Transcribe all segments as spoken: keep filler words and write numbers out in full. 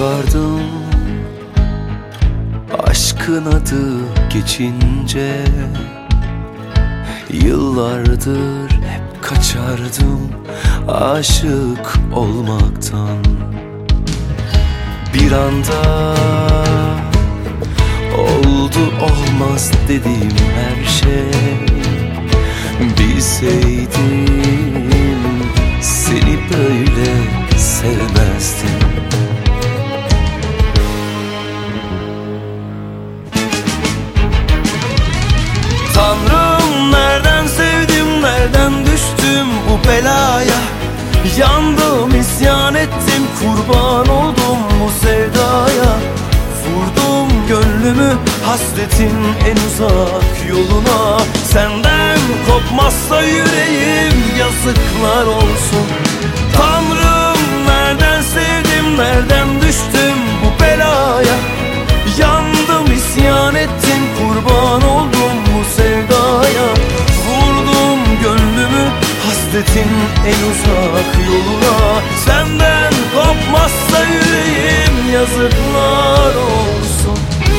vardım, aşkın adı geçince. Yıllardır hep kaçardım aşık olmaktan. Bir anda oldu olmaz dediğim her şey. Bilseydim seni böyle sevmezdim. Tanrım, nereden sevdim, nereden düştüm bu belaya? Yandım, isyan ettim, kurban oldum bu sevdaya. Vurdum gönlümü hasretin en uzak yoluna. Senden kopmazsa yüreğim, yazıklar olsun. Tanrım, nereden sevdim, nereden düştüm bu belaya? Yandım, isyan ettim, kurban oldum bu sevdaya. Vurdum gönlümü hasretin en uzak yoluna. Senden kopmazsa yüreğim, yazıklar olsun.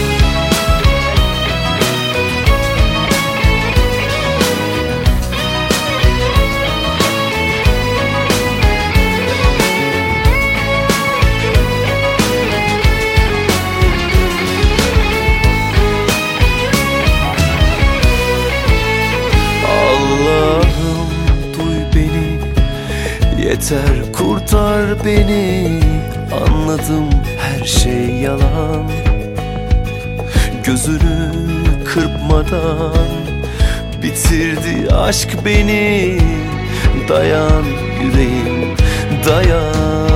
Allah'ım, duy beni, yeter kurtar beni. Anladım, her şey yalan. Gözünü kırpmadan bitirdi aşk beni. Dayan yüreğim, dayan.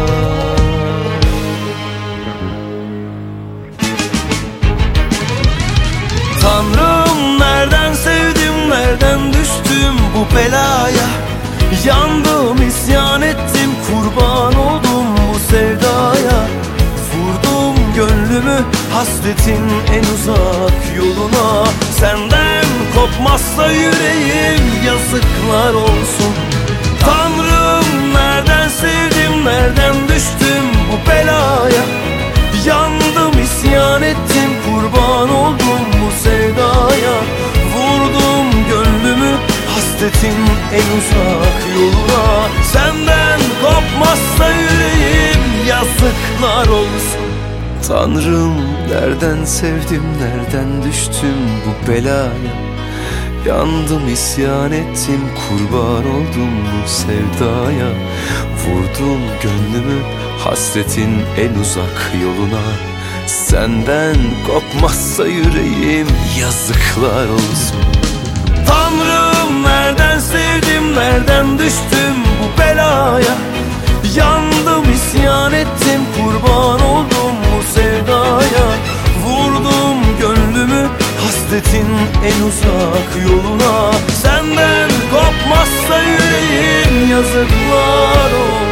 Tanrım, nereden sevdim, nereden düştüm bu belaya? Yandım, isyan ettim, kurban oldum bu sevdaya. Vurdum gönlümü hasretin en uzak yoluna. Senden kopmazsa yüreğim, yazıklar olsun. Tanrım, nereden sevdim, nereden düştüm bu belaya? Yandım, isyan ettim, kurban oldum bu sevdaya. Vurdum gönlümü hasretin en uzak yoluna. Senden kopmazsa yüreğim, yazıklar olsun. Tanrım, nereden sevdim, nereden düştüm bu belaya? Yandım, isyan ettim, kurban oldum bu sevdaya. Vurdum gönlümü hasretin en uzak yoluna. Senden kopmazsa yüreğim, yazıklar olsun. Tanrım, nereden sevdim, nereden düştüm bu belaya? Yandım, isyan ettim, kurban oldum bu sevdaya. Vurdum gönlümü hasretin en uzak yoluna. Senden kopmazsa yüreğim, yazıklar olsun.